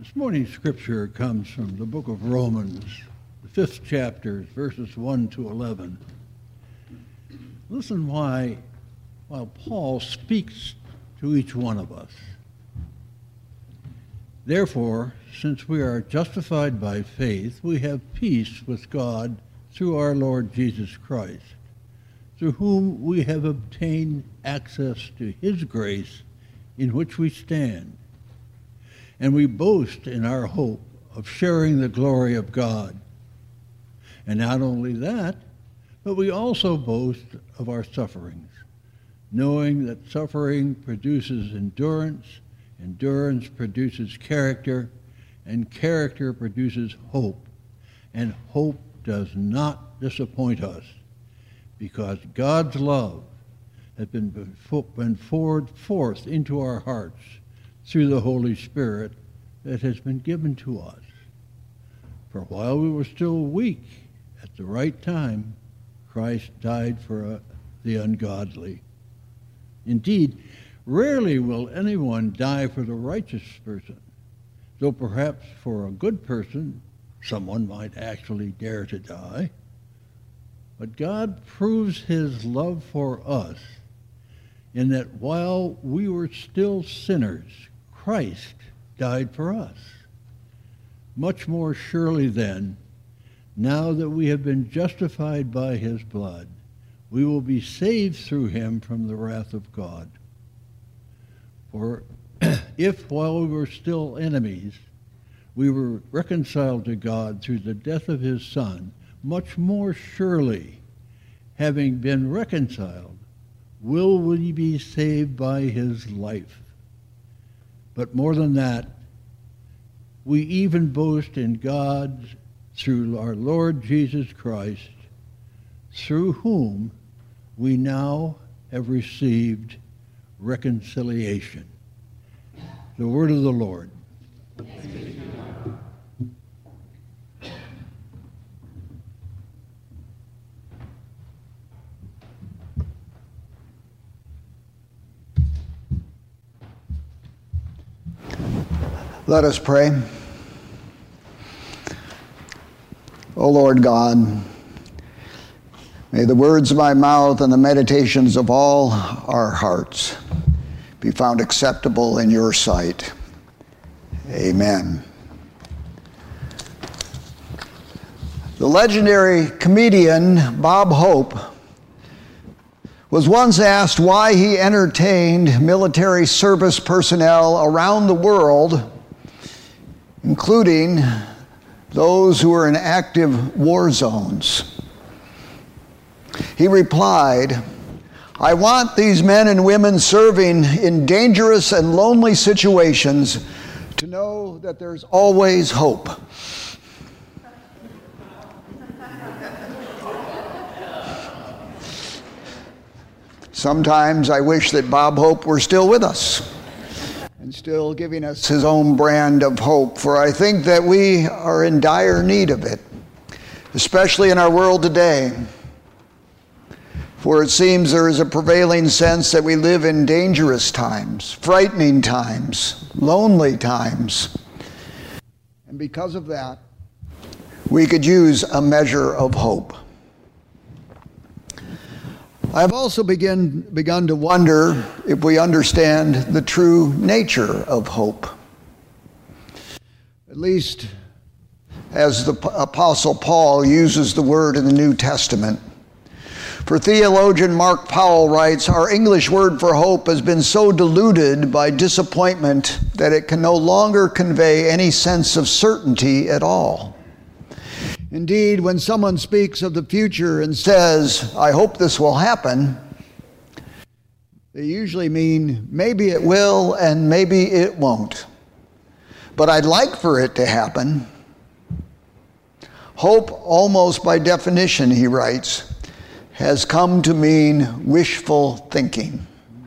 This morning's scripture comes from the book of Romans, the 5th chapter, verses 1 to 11. Listen while Paul speaks to each one of us. Therefore, since we are justified by faith, we have peace with God through our Lord Jesus Christ, through whom we have obtained access to his grace in which we stand. And we boast in our hope of sharing the glory of God. And not only that, but we also boast of our sufferings, knowing that suffering produces endurance, endurance produces character, and character produces hope. And hope does not disappoint us, because God's love has been poured forth into our hearts through the Holy Spirit that has been given to us. For while we were still weak, at the right time, Christ died for the ungodly. Indeed, rarely will anyone die for the righteous person, though perhaps for a good person, someone might actually dare to die. But God proves his love for us in that while we were still sinners, Christ died for us. Much more surely then, now that we have been justified by his blood, we will be saved through him from the wrath of God. For if while we were still enemies, we were reconciled to God through the death of his Son, much more surely, having been reconciled, will we be saved by his life. But more than that, we even boast in God through our Lord Jesus Christ, through whom we now have received reconciliation. The word of the Lord. Let us pray. O Lord God, may the words of my mouth and the meditations of all our hearts be found acceptable in your sight. Amen. The legendary comedian Bob Hope was once asked why he entertained military service personnel around the world, including those who were in active war zones. He replied, "I want these men and women serving in dangerous and lonely situations to know that there's always hope." Sometimes I wish that Bob Hope were still with us and still giving us his own brand of hope, for I think that we are in dire need of it, especially in our world today. For it seems there is a prevailing sense that we live in dangerous times, frightening times, lonely times. And because of that, we could use a measure of hope. I've also begun to wonder if we understand the true nature of hope. At least as the Apostle Paul uses the word in the New Testament. For theologian Mark Powell writes, "Our English word for hope has been so diluted by disappointment that it can no longer convey any sense of certainty at all. Indeed, when someone speaks of the future and says, 'I hope this will happen,' they usually mean maybe it will and maybe it won't. But I'd like for it to happen." Hope, almost by definition, he writes, has come to mean wishful thinking.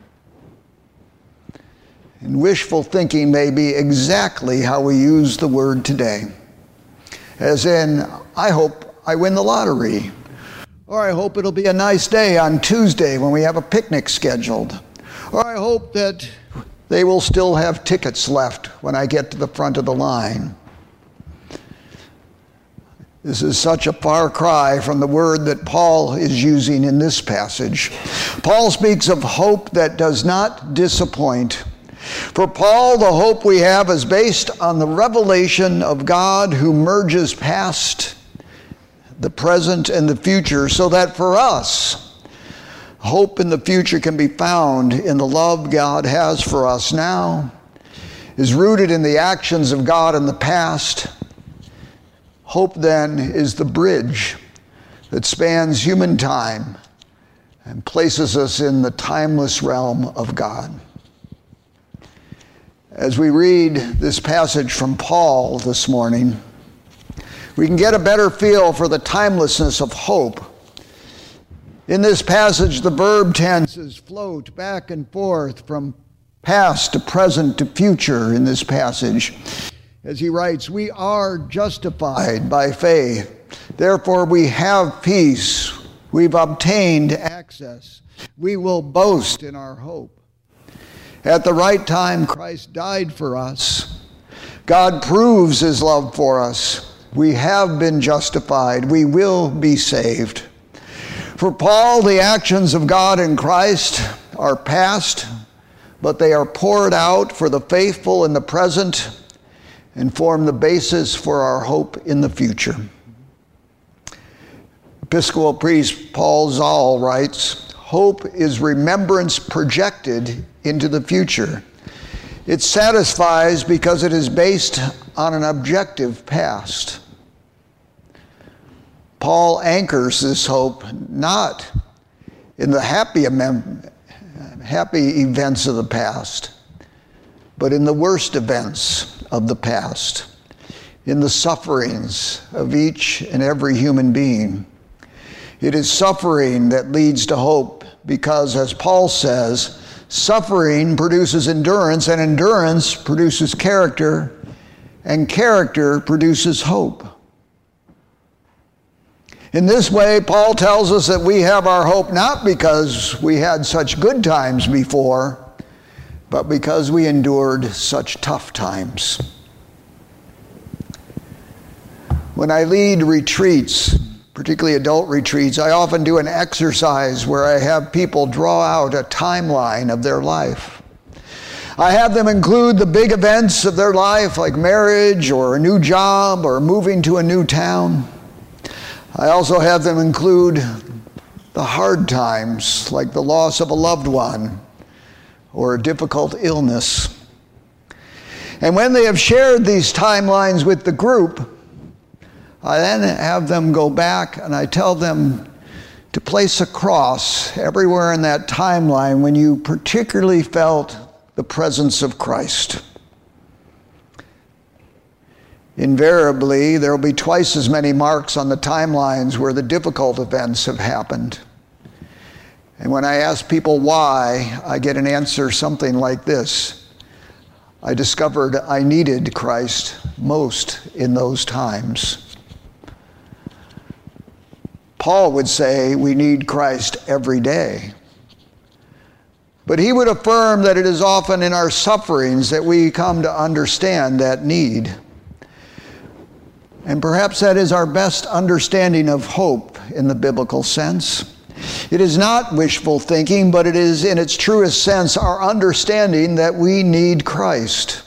And wishful thinking may be exactly how we use the word today. As in, I hope I win the lottery. Or I hope it'll be a nice day on Tuesday when we have a picnic scheduled. Or I hope that They will still have tickets left when I get to the front of the line. This is such a far cry from the word that Paul is using in this passage. Paul speaks of hope that does not disappoint. For Paul, the hope we have is based on the revelation of God who merges past, the present, and the future, so that for us, hope in the future can be found in the love God has for us now, is rooted in the actions of God in the past. Hope, then, is the bridge that spans human time and places us in the timeless realm of God. As we read this passage from Paul this morning, we can get a better feel for the timelessness of hope. In this passage, the verb tenses float back and forth from past to present to future in this passage. As he writes, we are justified by faith. Therefore, we have peace. We've obtained access. We will boast in our hope. At the right time, Christ died for us. God proves his love for us. We have been justified. We will be saved. For Paul, the actions of God in Christ are past, but they are poured out for the faithful in the present and form the basis for our hope in the future. Episcopal priest Paul Zahl writes, hope is remembrance projected into the future. It satisfies because it is based on an objective past. Paul anchors this hope not in the happy events of the past, but in the worst events of the past, in the sufferings of each and every human being. It is suffering that leads to hope because, as Paul says, suffering produces endurance, and endurance produces character, and character produces hope. In this way, Paul tells us that we have our hope not because we had such good times before, but because we endured such tough times. When I lead retreats, particularly adult retreats, I often do an exercise where I have people draw out a timeline of their life. I have them include the big events of their life, like marriage or a new job or moving to a new town. I also have them include the hard times, like the loss of a loved one or a difficult illness. And when they have shared these timelines with the group, I then have them go back and I tell them to place a cross everywhere in that timeline when you particularly felt the presence of Christ. Invariably, there will be twice as many marks on the timelines where the difficult events have happened. And when I ask people why, I get an answer something like this: I discovered I needed Christ most in those times. Paul would say we need Christ every day. But he would affirm that it is often in our sufferings that we come to understand that need. And perhaps that is our best understanding of hope in the biblical sense. It is not wishful thinking, but it is in its truest sense our understanding that we need Christ.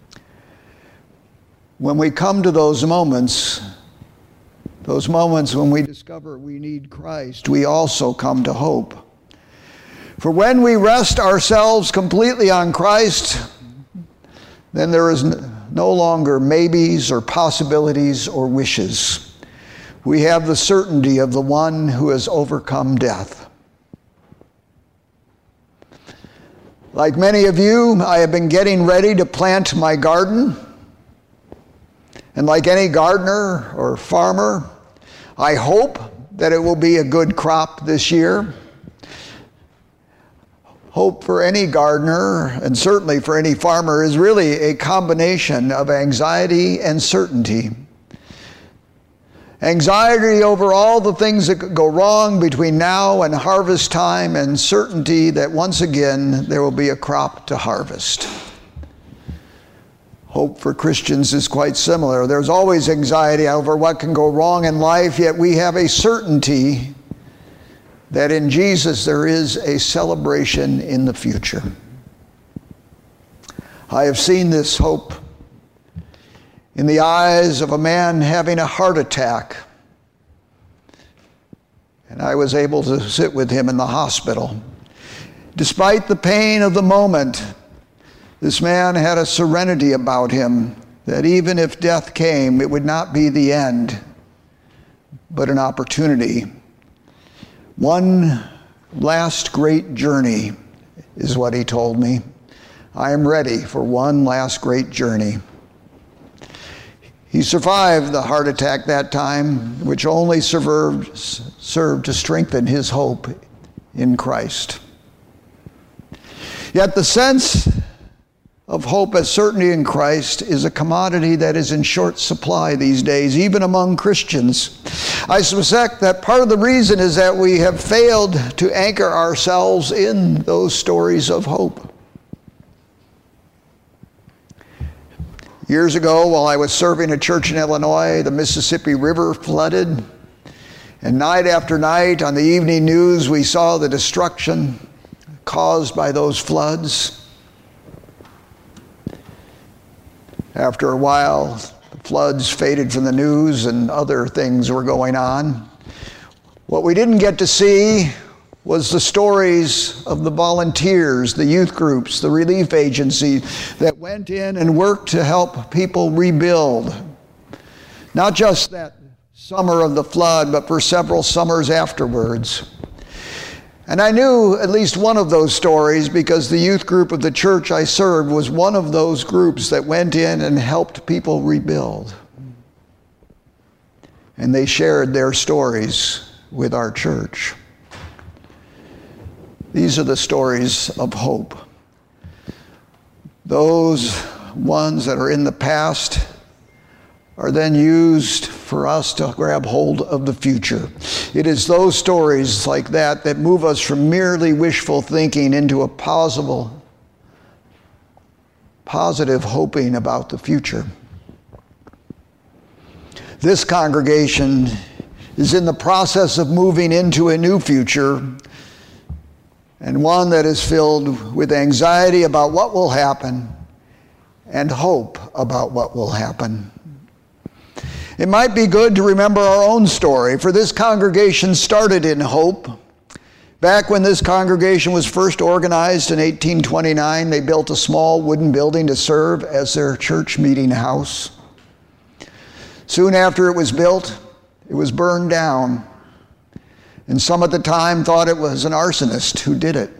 When we come to those moments when we discover we need Christ, we also come to hope. For when we rest ourselves completely on Christ, then there is no longer maybes or possibilities or wishes. We have the certainty of the one who has overcome death. Like many of you, I have been getting ready to plant my garden. And like any gardener or farmer, I hope that it will be a good crop this year. Hope for any gardener, and certainly for any farmer, is really a combination of anxiety and certainty. Anxiety over all the things that could go wrong between now and harvest time, and certainty that once again there will be a crop to harvest. Hope for Christians is quite similar. There's always anxiety over what can go wrong in life, yet we have a certainty that in Jesus there is a celebration in the future. I have seen this hope in the eyes of a man having a heart attack. And I was able to sit with him in the hospital. Despite the pain of the moment, this man had a serenity about him that even if death came, it would not be the end, but an opportunity. One last great journey is what he told me. I am ready for one last great journey. He survived the heart attack that time, which only served to strengthen his hope in Christ. Yet the sense of hope as certainty in Christ is a commodity that is in short supply these days, even among Christians. I suspect that part of the reason is that we have failed to anchor ourselves in those stories of hope. Years ago, while I was serving a church in Illinois, the Mississippi River flooded. And night after night on the evening news, we saw the destruction caused by those floods. After a while, the floods faded from the news and other things were going on. What we didn't get to see was the stories of the volunteers, the youth groups, the relief agencies that went in and worked to help people rebuild. Not just that summer of the flood, but for several summers afterwards. And I knew at least one of those stories because the youth group of the church I served was one of those groups that went in and helped people rebuild. And they shared their stories with our church. These are the stories of hope. Those ones that are in the past are then used for us to grab hold of the future. It is those stories like that that move us from merely wishful thinking into a positive hoping about the future. This congregation is in the process of moving into a new future, and one that is filled with anxiety about what will happen and hope about what will happen. It might be good to remember our own story, for this congregation started in hope. Back when this congregation was first organized in 1829, they built a small wooden building to serve as their church meeting house. Soon after it was built, it was burned down. And some at the time thought it was an arsonist who did it.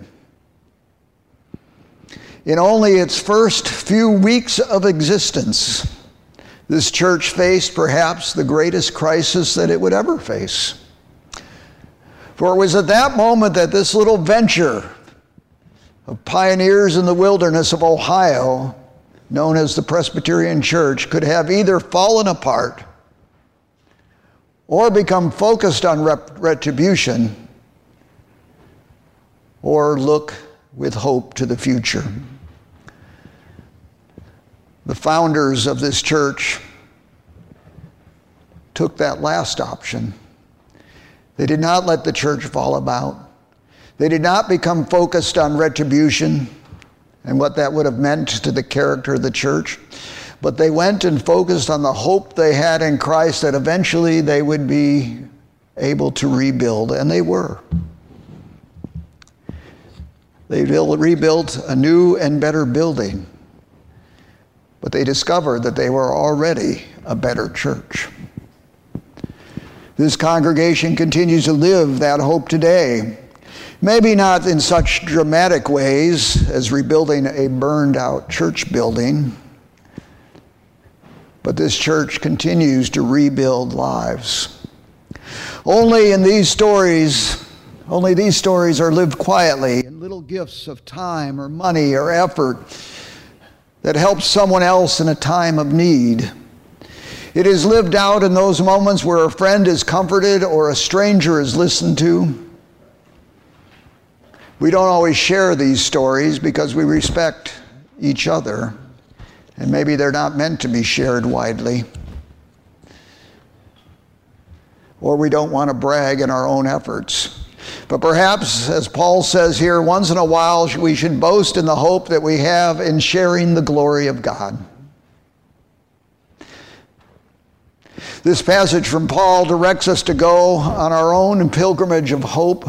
In only its first few weeks of existence, this church faced perhaps the greatest crisis that it would ever face. For it was at that moment that this little venture of pioneers in the wilderness of Ohio, known as the Presbyterian Church, could have either fallen apart or become focused on retribution, or look with hope to the future. The founders of this church took that last option. They did not let the church fall about. They did not become focused on retribution and what that would have meant to the character of the church, but they went and focused on the hope they had in Christ that eventually they would be able to rebuild, and they were. They rebuilt a new and better building, but they discovered that they were already a better church. This congregation continues to live that hope today. Maybe not in such dramatic ways as rebuilding a burned out church building, but this church continues to rebuild lives. Only these stories are lived quietly in little gifts of time or money or effort that helps someone else in a time of need. It is lived out in those moments where a friend is comforted or a stranger is listened to. We don't always share these stories because we respect each other And maybe they're not meant to be shared widely. Or we don't want to brag in our own efforts. But perhaps, as Paul says here, once in a while we should boast in the hope that we have in sharing the glory of God. This passage from Paul directs us to go on our own pilgrimage of hope.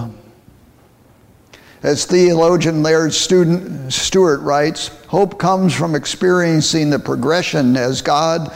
As theologian Laird Stewart writes, hope comes from experiencing the progression as God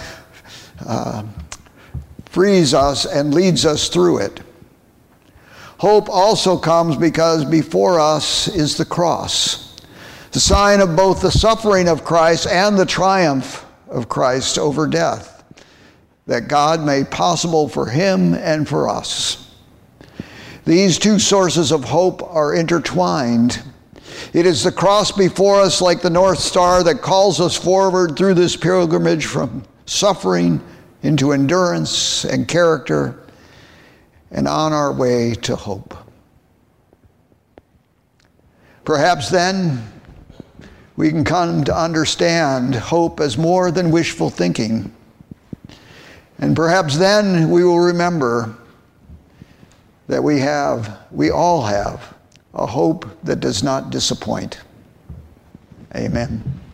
frees us and leads us through it. Hope also comes because before us is the cross, the sign of both the suffering of Christ and the triumph of Christ over death that God made possible for him and for us. These two sources of hope are intertwined. It is the cross before us, like the North Star, that calls us forward through this pilgrimage from suffering into endurance and character and on our way to hope. Perhaps then we can come to understand hope as more than wishful thinking. And perhaps then we will remember that we all have a hope that does not disappoint. Amen.